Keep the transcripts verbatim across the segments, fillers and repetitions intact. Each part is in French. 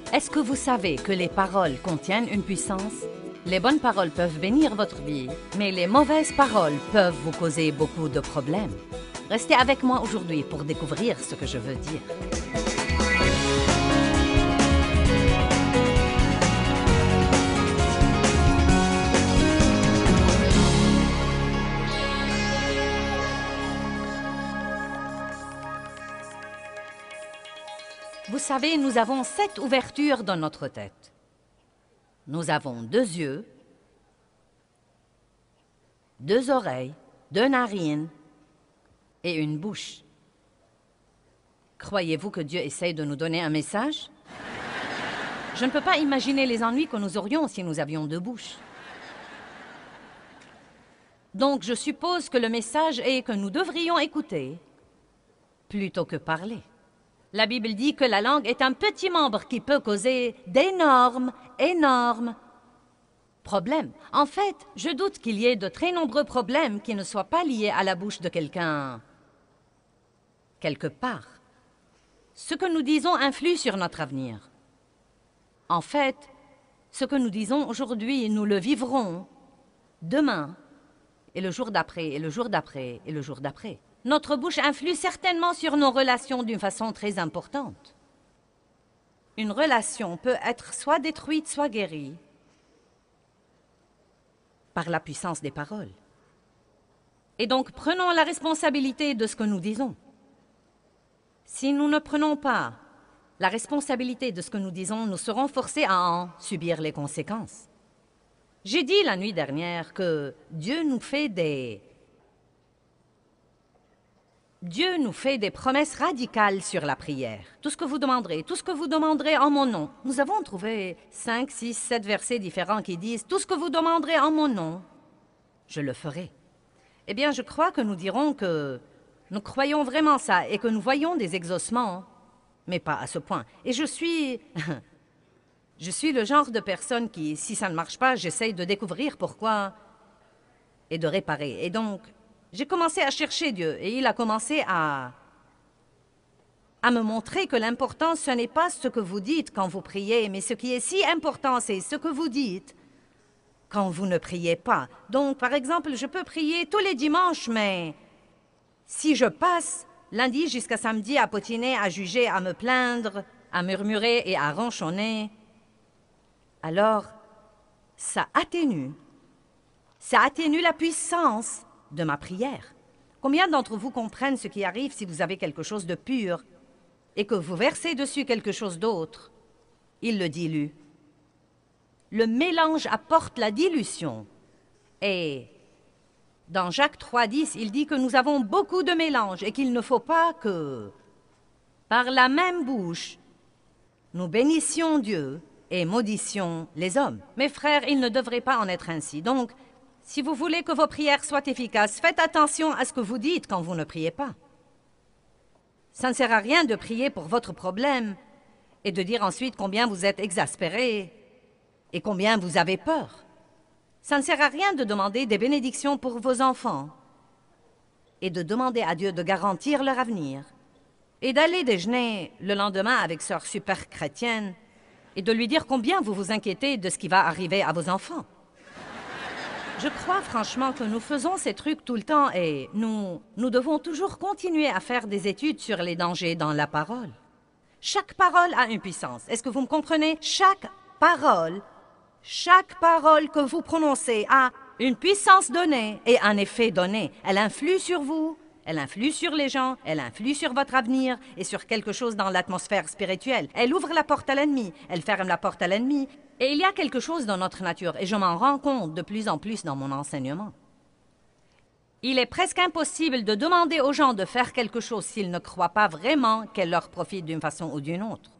Est-ce que vous savez que les paroles contiennent une puissance? Les bonnes paroles peuvent bénir votre vie, mais les mauvaises paroles peuvent vous causer beaucoup de problèmes. Restez avec moi aujourd'hui pour découvrir ce que je veux dire. Vous savez, nous avons sept ouvertures dans notre tête. Nous avons deux yeux, deux oreilles, deux narines et une bouche. Croyez-vous que Dieu essaye de nous donner un message? Je ne peux pas imaginer les ennuis que nous aurions si nous avions deux bouches. Donc, je suppose que le message est que nous devrions écouter plutôt que parler. La Bible dit que la langue est un petit membre qui peut causer d'énormes, énormes problèmes. En fait, je doute qu'il y ait de très nombreux problèmes qui ne soient pas liés à la bouche de quelqu'un quelque part. Ce que nous disons influe sur notre avenir. En fait, ce que nous disons aujourd'hui, nous le vivrons demain, et le jour d'après, et le jour d'après, et le jour d'après. Notre bouche influe certainement sur nos relations d'une façon très importante. Une relation peut être soit détruite, soit guérie par la puissance des paroles. Et donc, prenons la responsabilité de ce que nous disons. Si nous ne prenons pas la responsabilité de ce que nous disons, nous serons forcés à en subir les conséquences. J'ai dit la nuit dernière que Dieu nous fait des... Dieu nous fait des promesses radicales sur la prière. Tout ce que vous demanderez, tout ce que vous demanderez en mon nom. Nous avons trouvé cinq, six, sept versets différents qui disent « Tout ce que vous demanderez en mon nom, je le ferai ». Eh bien, je crois que nous dirons que nous croyons vraiment ça et que nous voyons des exaucements, mais pas à ce point. Et je suis... je suis le genre de personne qui, si ça ne marche pas, j'essaye de découvrir pourquoi et de réparer. Et donc... j'ai commencé à chercher Dieu et il a commencé à, à me montrer que l'important, ce n'est pas ce que vous dites quand vous priez, mais ce qui est si important, c'est ce que vous dites quand vous ne priez pas. Donc, par exemple, je peux prier tous les dimanches, mais si je passe lundi jusqu'à samedi à potiner, à juger, à me plaindre, à murmurer et à ronchonner, alors ça atténue. Ça atténue la puissance de ma prière. Combien d'entre vous comprennent ce qui arrive si vous avez quelque chose de pur et que vous versez dessus quelque chose d'autre? Il le dilue. Le mélange apporte la dilution. Et dans Jacques trois, dix, il dit que nous avons beaucoup de mélange et qu'il ne faut pas que, par la même bouche, nous bénissions Dieu et maudissions les hommes. Mes frères, il ne devrait pas en être ainsi. Donc, si vous voulez que vos prières soient efficaces, faites attention à ce que vous dites quand vous ne priez pas. Ça ne sert à rien de prier pour votre problème et de dire ensuite combien vous êtes exaspéré et combien vous avez peur. Ça ne sert à rien de demander des bénédictions pour vos enfants et de demander à Dieu de garantir leur avenir et d'aller déjeuner le lendemain avec sœur super chrétienne et de lui dire combien vous vous inquiétez de ce qui va arriver à vos enfants. Je crois franchement que nous faisons ces trucs tout le temps et nous, nous devons toujours continuer à faire des études sur les dangers dans la parole. Chaque parole a une puissance. Est-ce que vous me comprenez? Chaque parole, chaque parole que vous prononcez a une puissance donnée et un effet donné. Elle influe sur vous, elle influe sur les gens, elle influe sur votre avenir et sur quelque chose dans l'atmosphère spirituelle. Elle ouvre la porte à l'ennemi, elle ferme la porte à l'ennemi. Et il y a quelque chose dans notre nature, et je m'en rends compte de plus en plus dans mon enseignement. Il est presque impossible de demander aux gens de faire quelque chose s'ils ne croient pas vraiment qu'elle leur profite d'une façon ou d'une autre.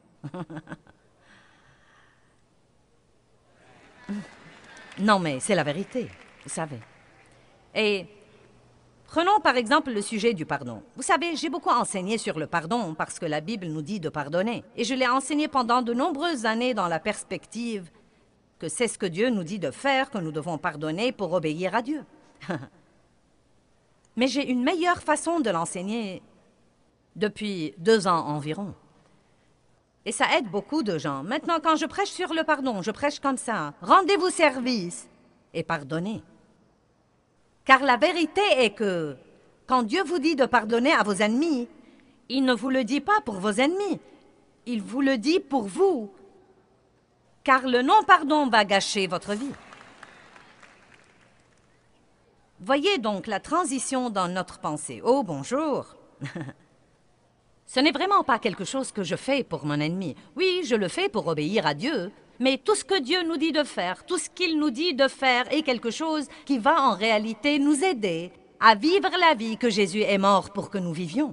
Non, mais c'est la vérité, vous savez. Et prenons par exemple le sujet du pardon. Vous savez, j'ai beaucoup enseigné sur le pardon parce que la Bible nous dit de pardonner. Et je l'ai enseigné pendant de nombreuses années dans la perspective que c'est ce que Dieu nous dit de faire, que nous devons pardonner pour obéir à Dieu. Mais j'ai une meilleure façon de l'enseigner depuis deux ans environ. Et ça aide beaucoup de gens. Maintenant, quand je prêche sur le pardon, je prêche comme ça. Rendez-vous service et pardonnez. Car la vérité est que quand Dieu vous dit de pardonner à vos ennemis, il ne vous le dit pas pour vos ennemis. Il vous le dit pour vous. Car le non-pardon va gâcher votre vie. Voyez donc la transition dans notre pensée. Oh, bonjour. Ce n'est vraiment pas quelque chose que je fais pour mon ennemi. Oui, je le fais pour obéir à Dieu. Mais tout ce que Dieu nous dit de faire, tout ce qu'il nous dit de faire est quelque chose qui va en réalité nous aider à vivre la vie que Jésus est mort pour que nous vivions.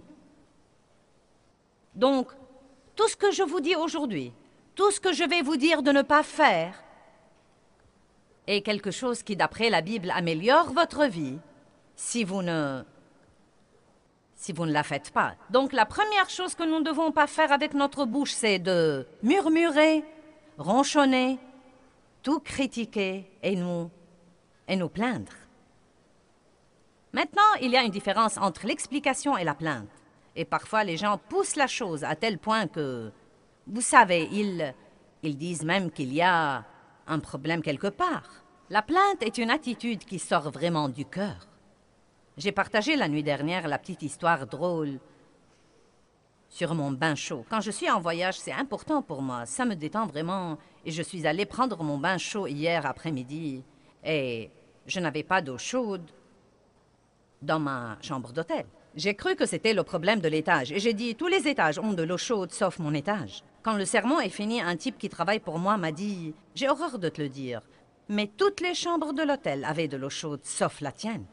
Donc, tout ce que je vous dis aujourd'hui, tout ce que je vais vous dire de ne pas faire, est quelque chose qui, d'après la Bible, améliore votre vie si vous ne, si vous ne la faites pas. Donc, la première chose que nous ne devons pas faire avec notre bouche, c'est de murmurer, ronchonner, tout critiquer et nous, et nous plaindre. Maintenant, il y a une différence entre l'explication et la plainte. Et parfois, les gens poussent la chose à tel point que, vous savez, ils, ils disent même qu'il y a un problème quelque part. La plainte est une attitude qui sort vraiment du cœur. J'ai partagé la nuit dernière la petite histoire drôle sur mon bain chaud. Quand je suis en voyage, c'est important pour moi. Ça me détend vraiment. Et je suis allée prendre mon bain chaud hier après-midi. Et je n'avais pas d'eau chaude dans ma chambre d'hôtel. J'ai cru que c'était le problème de l'étage. Et j'ai dit, tous les étages ont de l'eau chaude, sauf mon étage. Quand le sermon est fini, un type qui travaille pour moi m'a dit, j'ai horreur de te le dire, mais toutes les chambres de l'hôtel avaient de l'eau chaude, sauf la tienne.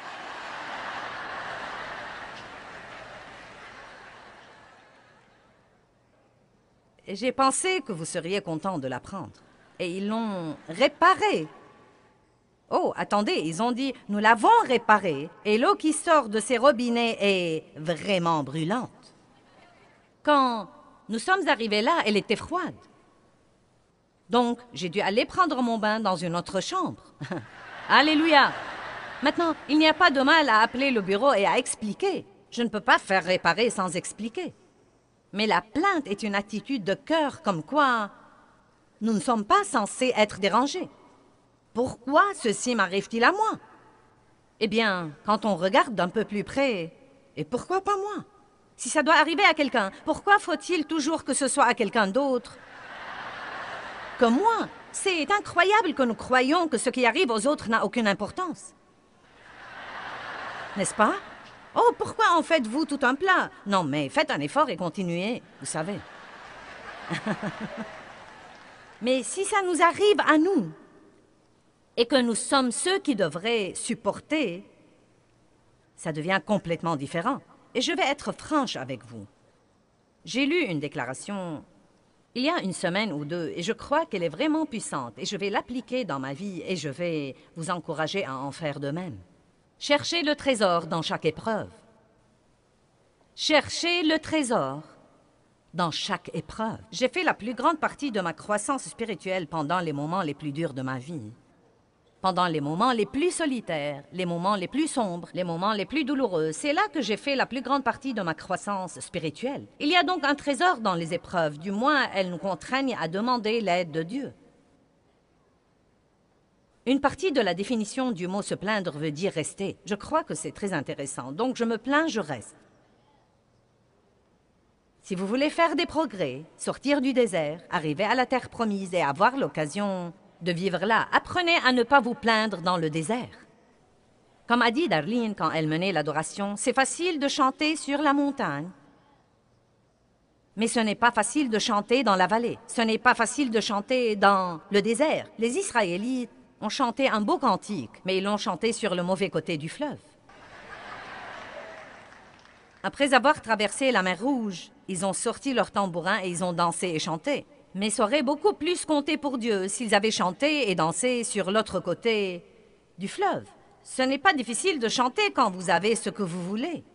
Et j'ai pensé que vous seriez content de l'apprendre. Et ils l'ont réparé. Oh, attendez, ils ont dit, nous l'avons réparé, et l'eau qui sort de ces robinets est vraiment brûlante. Quand nous sommes arrivés là, elle était froide. Donc, j'ai dû aller prendre mon bain dans une autre chambre. Alléluia! Maintenant, il n'y a pas de mal à appeler le bureau et à expliquer. Je ne peux pas faire réparer sans expliquer. Mais la plainte est une attitude de cœur comme quoi nous ne sommes pas censés être dérangés. Pourquoi ceci m'arrive-t-il à moi? Eh bien, quand on regarde d'un peu plus près, et pourquoi pas moi? Si ça doit arriver à quelqu'un, pourquoi faut-il toujours que ce soit à quelqu'un d'autre que moi? C'est incroyable que nous croyions que ce qui arrive aux autres n'a aucune importance. N'est-ce pas? Oh, pourquoi en faites-vous tout un plat? Non, mais faites un effort et continuez, vous savez. Mais si ça nous arrive à nous, et que nous sommes ceux qui devraient supporter, ça devient complètement différent. Et je vais être franche avec vous. J'ai lu une déclaration il y a une semaine ou deux, et je crois qu'elle est vraiment puissante, et je vais l'appliquer dans ma vie, et je vais vous encourager à en faire de même. Cherchez le trésor dans chaque épreuve. Cherchez le trésor dans chaque épreuve. J'ai fait la plus grande partie de ma croissance spirituelle pendant les moments les plus durs de ma vie. Pendant les moments les plus solitaires, les moments les plus sombres, les moments les plus douloureux, c'est là que j'ai fait la plus grande partie de ma croissance spirituelle. Il y a donc un trésor dans les épreuves, du moins elles nous contraignent à demander l'aide de Dieu. Une partie de la définition du mot « se plaindre » veut dire « rester ». Je crois que c'est très intéressant, donc je me plains, je reste. Si vous voulez faire des progrès, sortir du désert, arriver à la terre promise et avoir l'occasion de vivre là, apprenez à ne pas vous plaindre dans le désert. Comme a dit Darlene quand elle menait l'adoration, c'est facile de chanter sur la montagne, mais ce n'est pas facile de chanter dans la vallée. Ce n'est pas facile de chanter dans le désert. Les Israélites ont chanté un beau cantique, mais ils l'ont chanté sur le mauvais côté du fleuve. Après avoir traversé la mer Rouge, ils ont sorti leur tambourin et ils ont dansé et chanté. Mais ça aurait beaucoup plus compté pour Dieu s'ils avaient chanté et dansé sur l'autre côté du fleuve. Ce n'est pas difficile de chanter quand vous avez ce que vous voulez.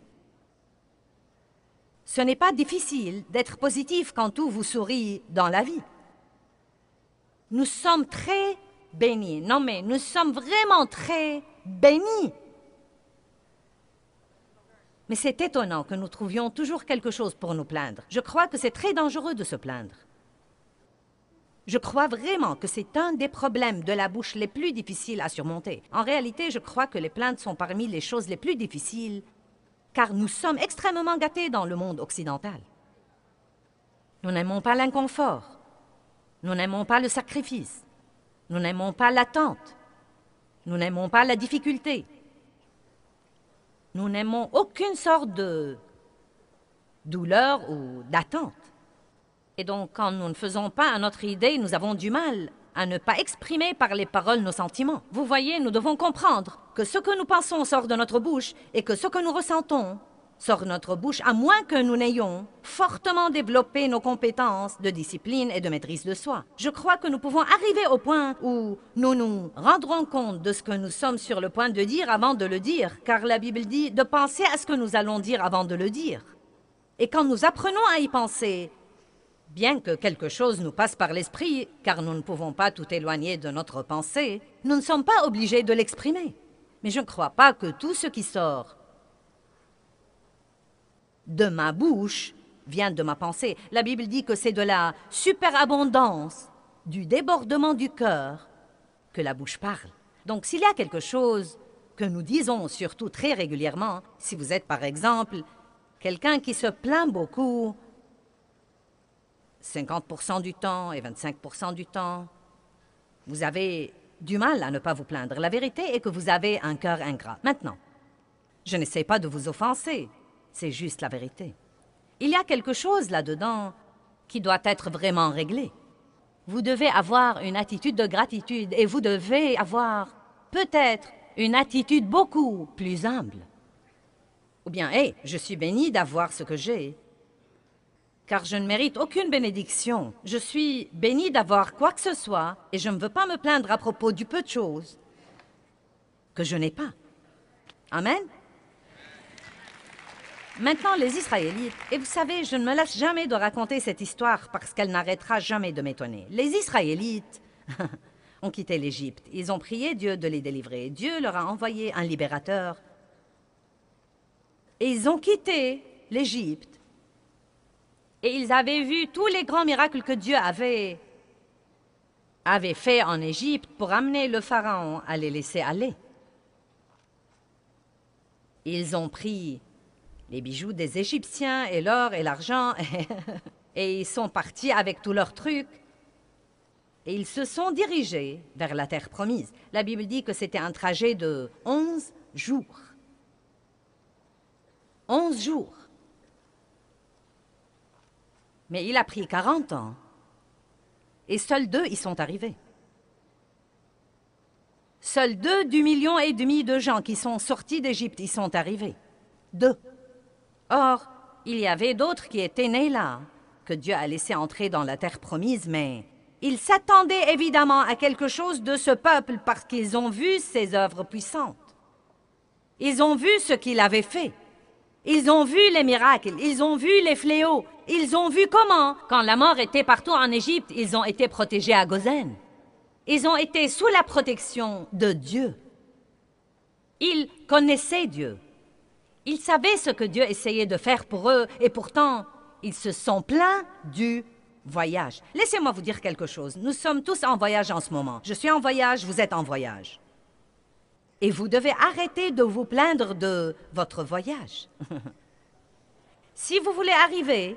Ce n'est pas difficile d'être positif quand tout vous sourit dans la vie. Nous sommes très bénis. Non, mais nous sommes vraiment très bénis. Mais c'est étonnant que nous trouvions toujours quelque chose pour nous plaindre. Je crois que c'est très dangereux de se plaindre. Je crois vraiment que c'est un des problèmes de la bouche les plus difficiles à surmonter. En réalité, je crois que les plaintes sont parmi les choses les plus difficiles, car nous sommes extrêmement gâtés dans le monde occidental. Nous n'aimons pas l'inconfort. Nous n'aimons pas le sacrifice. Nous n'aimons pas l'attente. Nous n'aimons pas la difficulté. Nous n'aimons aucune sorte de douleur ou d'attente. Et donc, quand nous ne faisons pas à notre idée, nous avons du mal à ne pas exprimer par les paroles nos sentiments. Vous voyez, nous devons comprendre que ce que nous pensons sort de notre bouche et que ce que nous ressentons sort de notre bouche, à moins que nous n'ayons fortement développé nos compétences de discipline et de maîtrise de soi. Je crois que nous pouvons arriver au point où nous nous rendrons compte de ce que nous sommes sur le point de dire avant de le dire, car la Bible dit de penser à ce que nous allons dire avant de le dire. Et quand nous apprenons à y penser, bien que quelque chose nous passe par l'esprit, car nous ne pouvons pas tout éloigner de notre pensée, nous ne sommes pas obligés de l'exprimer. Mais je ne crois pas que tout ce qui sort de ma bouche vient de ma pensée. La Bible dit que c'est de la superabondance, du débordement du cœur, que la bouche parle. Donc s'il y a quelque chose que nous disons surtout très régulièrement, si vous êtes par exemple quelqu'un qui se plaint beaucoup, cinquante pour cent du temps et vingt-cinq pour cent du temps, vous avez du mal à ne pas vous plaindre. La vérité est que vous avez un cœur ingrat. Maintenant, je n'essaie pas de vous offenser. C'est juste la vérité. Il y a quelque chose là-dedans qui doit être vraiment réglé. Vous devez avoir une attitude de gratitude et vous devez avoir peut-être une attitude beaucoup plus humble. Ou bien, hé, hey, je suis béni d'avoir ce que j'ai, car je ne mérite aucune bénédiction. Je suis béni d'avoir quoi que ce soit et je ne veux pas me plaindre à propos du peu de choses que je n'ai pas. Amen? Maintenant, les Israélites, et vous savez, je ne me lasse jamais de raconter cette histoire parce qu'elle n'arrêtera jamais de m'étonner. Les Israélites ont quitté l'Égypte. Ils ont prié Dieu de les délivrer. Dieu leur a envoyé un libérateur. Et ils ont quitté l'Égypte. Et ils avaient vu tous les grands miracles que Dieu avait, avait fait en Égypte pour amener le Pharaon à les laisser aller. Ils ont pris les bijoux des Égyptiens et l'or et l'argent, et ils sont partis avec tous leurs trucs. Et ils se sont dirigés vers la terre promise. La Bible dit que c'était un trajet de onze jours. Onze jours. Mais il a pris quarante ans. Et seuls deux y sont arrivés. Seuls deux du million et demi de gens qui sont sortis d'Égypte y sont arrivés. Deux. Or, il y avait d'autres qui étaient nés là, que Dieu a laissé entrer dans la terre promise, mais ils s'attendaient évidemment à quelque chose de ce peuple parce qu'ils ont vu ses œuvres puissantes. Ils ont vu ce qu'il avait fait. Ils ont vu les miracles, ils ont vu les fléaux, ils ont vu comment, quand la mort était partout en Égypte, ils ont été protégés à Goshen. Ils ont été sous la protection de Dieu. Ils connaissaient Dieu. Ils savaient ce que Dieu essayait de faire pour eux, et pourtant, ils se sont plaints du voyage. Laissez-moi vous dire quelque chose. Nous sommes tous en voyage en ce moment. Je suis en voyage, vous êtes en voyage. Et vous devez arrêter de vous plaindre de votre voyage. Si vous voulez arriver,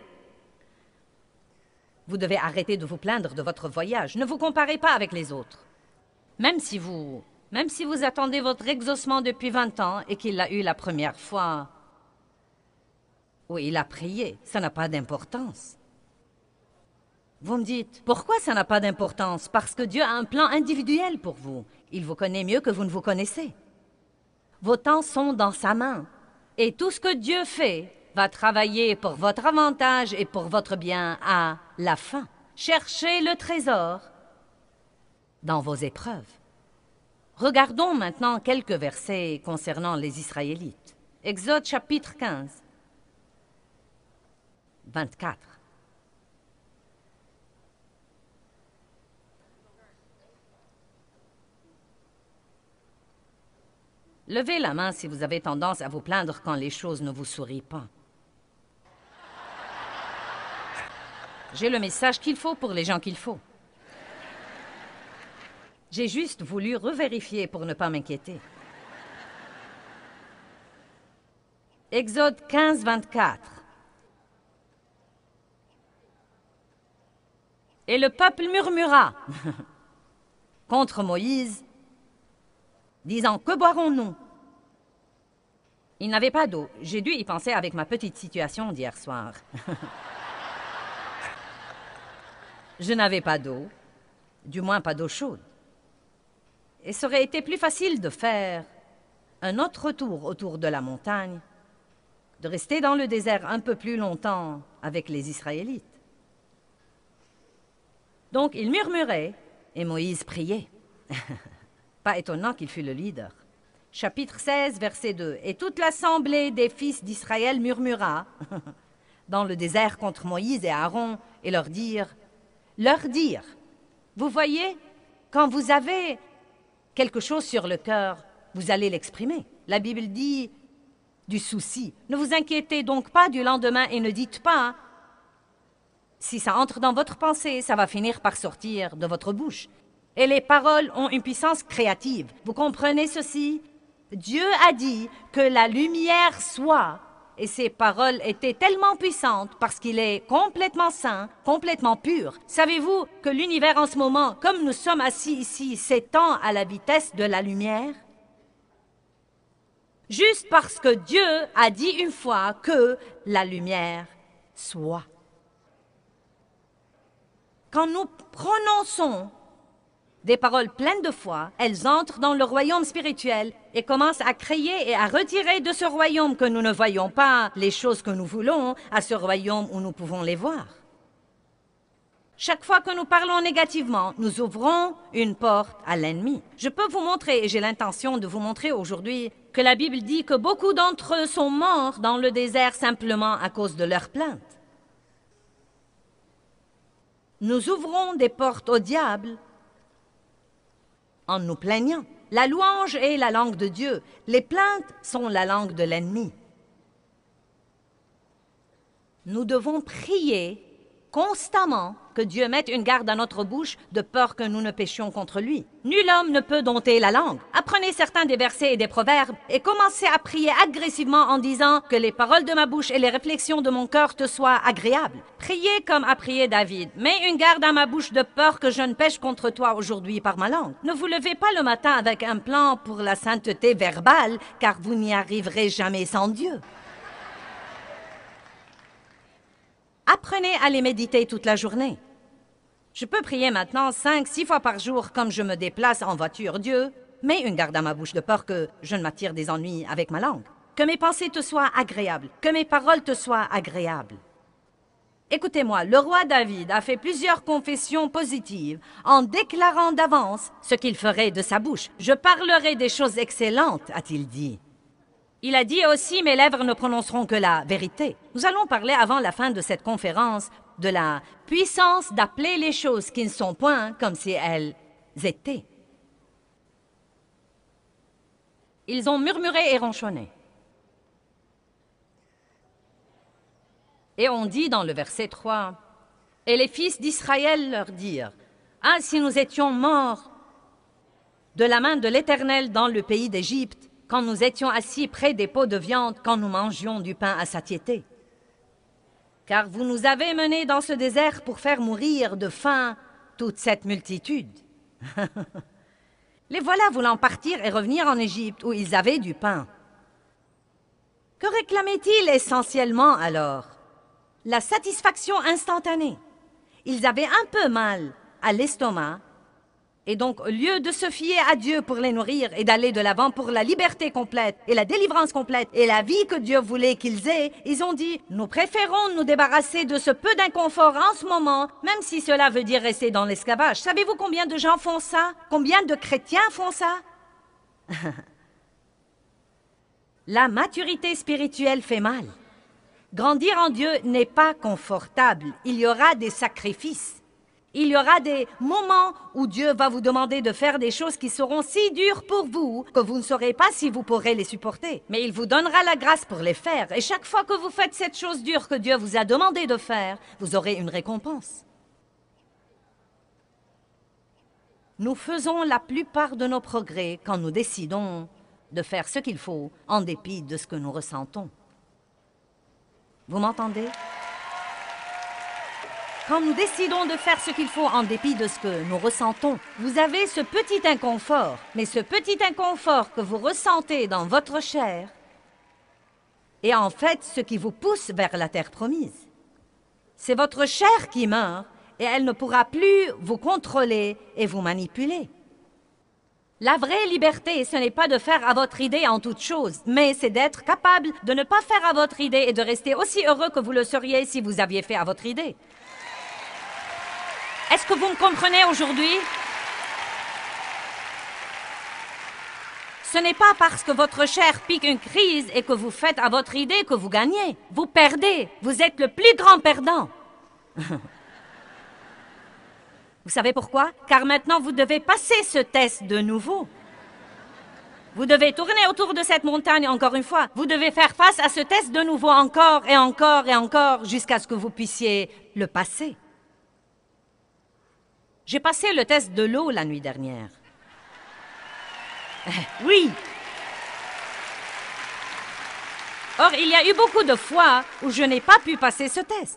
vous devez arrêter de vous plaindre de votre voyage. Ne vous comparez pas avec les autres. Même si vous... Même si vous attendez votre exaucement depuis vingt ans et qu'il l'a eu la première fois, où il a prié, ça n'a pas d'importance. Vous me dites, pourquoi ça n'a pas d'importance? Parce que Dieu a un plan individuel pour vous. Il vous connaît mieux que vous ne vous connaissez. Vos temps sont dans sa main. Et tout ce que Dieu fait va travailler pour votre avantage et pour votre bien à la fin. Cherchez le trésor dans vos épreuves. Regardons maintenant quelques versets concernant les Israélites. Exode chapitre quinze, vingt-quatre. Levez la main si vous avez tendance à vous plaindre quand les choses ne vous sourient pas. J'ai le message qu'il faut pour les gens qu'il faut. J'ai juste voulu revérifier pour ne pas m'inquiéter. Exode quinze, vingt-quatre. Et le peuple murmura contre Moïse, disant, que boirons-nous? Il n'avait pas d'eau. J'ai dû y penser avec ma petite situation d'hier soir. Je n'avais pas d'eau, du moins pas d'eau chaude. Et ça aurait été plus facile de faire un autre tour autour de la montagne, de rester dans le désert un peu plus longtemps avec les Israélites. Donc il murmurait et Moïse priait. Pas étonnant qu'il fût le leader. Chapitre seize, verset deux. Et toute l'assemblée des fils d'Israël murmura dans le désert contre Moïse et Aaron et leur dire, leur dire, vous voyez, quand vous avez quelque chose sur le cœur, vous allez l'exprimer. La Bible dit du souci. Ne vous inquiétez donc pas du lendemain et ne dites pas, si ça entre dans votre pensée, ça va finir par sortir de votre bouche. Et les paroles ont une puissance créative. Vous comprenez ceci? Dieu a dit que la lumière soit, et ces paroles étaient tellement puissantes parce qu'il est complètement saint, complètement pur. Savez-vous que l'univers en ce moment, comme nous sommes assis ici, s'étend à la vitesse de la lumière? Juste parce que Dieu a dit une fois que la lumière soit. Quand nous prononçons des paroles pleines de foi, elles entrent dans le royaume spirituel et commencent à créer et à retirer de ce royaume que nous ne voyons pas les choses que nous voulons à ce royaume où nous pouvons les voir. Chaque fois que nous parlons négativement, nous ouvrons une porte à l'ennemi. Je peux vous montrer, et j'ai l'intention de vous montrer aujourd'hui, que la Bible dit que beaucoup d'entre eux sont morts dans le désert simplement à cause de leurs plaintes. Nous ouvrons des portes au diable en nous plaignant. La louange est la langue de Dieu. Les plaintes sont la langue de l'ennemi. Nous devons prier constamment que Dieu mette une garde à notre bouche de peur que nous ne péchions contre lui. Nul homme ne peut dompter la langue. Apprenez certains des versets et des proverbes et commencez à prier agressivement en disant que les paroles de ma bouche et les réflexions de mon cœur te soient agréables. Priez comme a prié David. Mets une garde à ma bouche de peur que je ne pêche contre toi aujourd'hui par ma langue. Ne vous levez pas le matin avec un plan pour la sainteté verbale, car vous n'y arriverez jamais sans Dieu. Apprenez à les méditer toute la journée. Je peux prier maintenant cinq, six fois par jour comme je me déplace en voiture. Dieu, mets une garde à ma bouche de peur que je ne m'attire des ennuis avec ma langue. Que mes pensées te soient agréables, que mes paroles te soient agréables. Écoutez-moi, le roi David a fait plusieurs confessions positives en déclarant d'avance ce qu'il ferait de sa bouche. « Je parlerai des choses excellentes », a-t-il dit. Il a dit aussi, mes lèvres ne prononceront que la vérité. Nous allons parler avant la fin de cette conférence de la puissance d'appeler les choses qui ne sont point comme si elles étaient. Ils ont murmuré et ronchonné. Et on dit dans le verset trois, « Et les fils d'Israël leur dirent, « Ah, si nous étions morts de la main de l'Éternel dans le pays d'Égypte, quand nous étions assis près des pots de viande, quand nous mangions du pain à satiété. Car vous nous avez menés dans ce désert pour faire mourir de faim toute cette multitude. » Les voilà voulant partir et revenir en Égypte, où ils avaient du pain. Que réclamaient-ils essentiellement alors? La satisfaction instantanée. Ils avaient un peu mal à l'estomac, et donc, au lieu de se fier à Dieu pour les nourrir et d'aller de l'avant pour la liberté complète et la délivrance complète et la vie que Dieu voulait qu'ils aient, ils ont dit, nous préférons nous débarrasser de ce peu d'inconfort en ce moment, même si cela veut dire rester dans l'esclavage. Savez-vous combien de gens font ça? Combien de chrétiens font ça? La maturité spirituelle fait mal. Grandir en Dieu n'est pas confortable. Il y aura des sacrifices. Il y aura des moments où Dieu va vous demander de faire des choses qui seront si dures pour vous que vous ne saurez pas si vous pourrez les supporter. Mais il vous donnera la grâce pour les faire. Et chaque fois que vous faites cette chose dure que Dieu vous a demandé de faire, vous aurez une récompense. Nous faisons la plupart de nos progrès quand nous décidons de faire ce qu'il faut en dépit de ce que nous ressentons. Vous m'entendez? Quand nous décidons de faire ce qu'il faut en dépit de ce que nous ressentons, vous avez ce petit inconfort, mais ce petit inconfort que vous ressentez dans votre chair est en fait ce qui vous pousse vers la terre promise. C'est votre chair qui meurt et elle ne pourra plus vous contrôler et vous manipuler. La vraie liberté, ce n'est pas de faire à votre idée en toute chose, mais c'est d'être capable de ne pas faire à votre idée et de rester aussi heureux que vous le seriez si vous aviez fait à votre idée. Est-ce que vous me comprenez aujourd'hui? Ce n'est pas parce que votre chair pique une crise et que vous faites à votre idée que vous gagnez. Vous perdez. Vous êtes le plus grand perdant. Vous savez pourquoi? Car maintenant, vous devez passer ce test de nouveau. Vous devez tourner autour de cette montagne encore une fois. Vous devez faire face à ce test de nouveau encore et encore et encore jusqu'à ce que vous puissiez le passer. J'ai passé le test de l'eau la nuit dernière. Oui. Or, il y a eu beaucoup de fois où je n'ai pas pu passer ce test.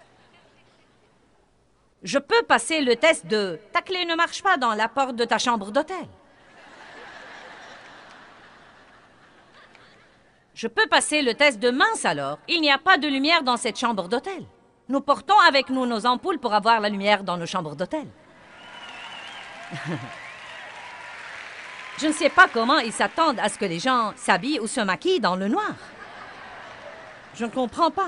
Je peux passer le test de « ta clé ne marche pas dans la porte de ta chambre d'hôtel ». Je peux passer le test de « mince alors, il n'y a pas de lumière dans cette chambre d'hôtel ». Nous portons avec nous nos ampoules pour avoir la lumière dans nos chambres d'hôtel. Je ne sais pas comment ils s'attendent à ce que les gens s'habillent ou se maquillent dans le noir. Je ne comprends pas.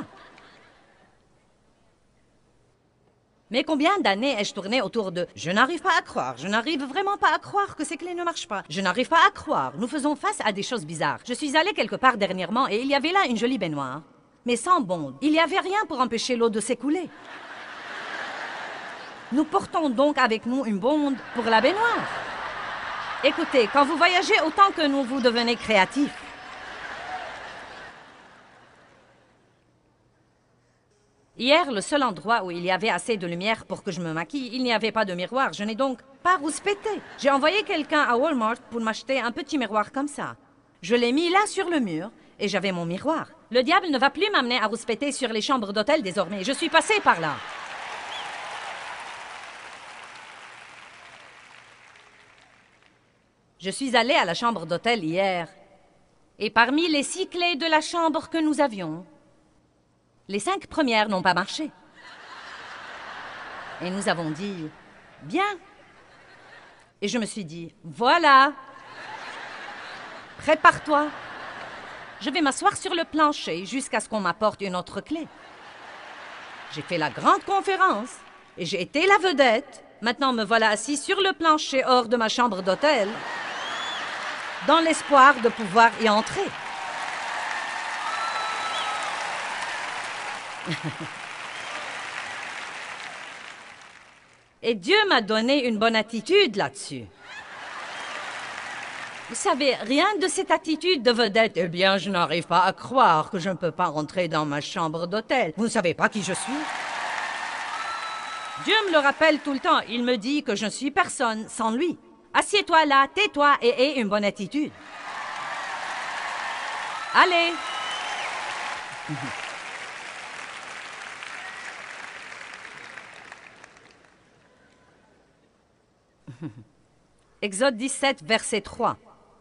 Mais combien d'années ai-je tourné autour de « je n'arrive pas à croire, je n'arrive vraiment pas à croire que ces clés ne marchent pas, je n'arrive pas à croire ». Nous faisons face à des choses bizarres. Je suis allée quelque part dernièrement et il y avait là une jolie baignoire, mais sans bonde. Il n'y avait rien pour empêcher l'eau de s'écouler. Nous portons donc avec nous une bonde pour la baignoire. Écoutez, quand vous voyagez autant que nous, vous devenez créatif. Hier, le seul endroit où il y avait assez de lumière pour que je me maquille, il n'y avait pas de miroir. Je n'ai donc pas rouspété. J'ai envoyé quelqu'un à Walmart pour m'acheter un petit miroir comme ça. Je l'ai mis là sur le mur et j'avais mon miroir. Le diable ne va plus m'amener à rouspéter sur les chambres d'hôtel désormais. Je suis passée par là. Je suis allée à la chambre d'hôtel hier, et parmi les six clés de la chambre que nous avions, les cinq premières n'ont pas marché. Et nous avons dit, bien. Et je me suis dit, voilà, prépare-toi. Je vais m'asseoir sur le plancher jusqu'à ce qu'on m'apporte une autre clé. J'ai fait la grande conférence, et j'ai été la vedette. Maintenant, me voilà assis sur le plancher hors de ma chambre d'hôtel, dans l'espoir de pouvoir y entrer. Et Dieu m'a donné une bonne attitude là-dessus. Vous savez, rien de cette attitude de vedette. Eh bien, je n'arrive pas à croire que je ne peux pas rentrer dans ma chambre d'hôtel. Vous ne savez pas qui je suis? Dieu me le rappelle tout le temps. Il me dit que je ne suis personne sans lui. Assieds-toi là, tais-toi et aie une bonne attitude. Allez. Exode dix-sept, verset trois.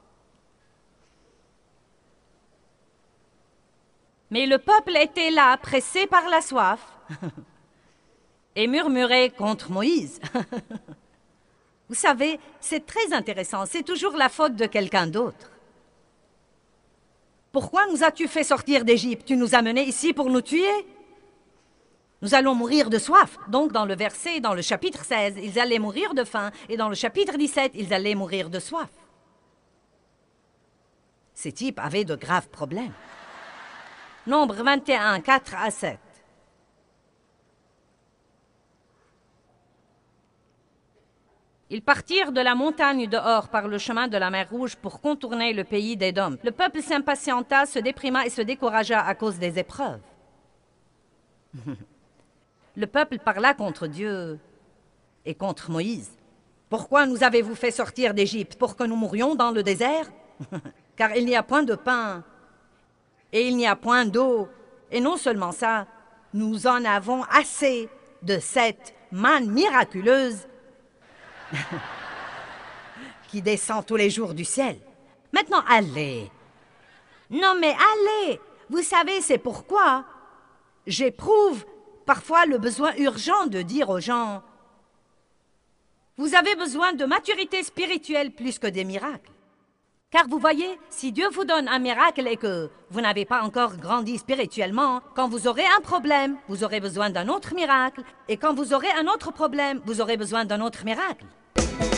Mais le peuple était là, pressé par la soif, et murmurait contre Moïse. Vous savez, c'est très intéressant. C'est toujours la faute de quelqu'un d'autre. Pourquoi nous as-tu fait sortir d'Égypte? Tu nous as menés ici pour nous tuer? Nous allons mourir de soif. Donc, dans le verset, dans le chapitre seize, ils allaient mourir de faim, et dans le chapitre dix-sept, ils allaient mourir de soif. Ces types avaient de graves problèmes. Nombre vingt et un, quatre à sept. Ils partirent de la montagne de Hor par le chemin de la mer Rouge pour contourner le pays d'Édom. Le peuple s'impatienta, se déprima et se découragea à cause des épreuves. Le peuple parla contre Dieu et contre Moïse. « Pourquoi nous avez-vous fait sortir d'Égypte? Pour que nous mourions dans le désert? Car il n'y a point de pain et il n'y a point d'eau. Et non seulement ça, nous en avons assez de cette manne miraculeuse qui descend tous les jours du ciel. Maintenant, allez. Non, mais allez. Vous savez, c'est pourquoi j'éprouve parfois le besoin urgent de dire aux gens, vous avez besoin de maturité spirituelle plus que des miracles. Car vous voyez, si Dieu vous donne un miracle et que vous n'avez pas encore grandi spirituellement, quand vous aurez un problème, vous aurez besoin d'un autre miracle. Et quand vous aurez un autre problème, vous aurez besoin d'un autre miracle.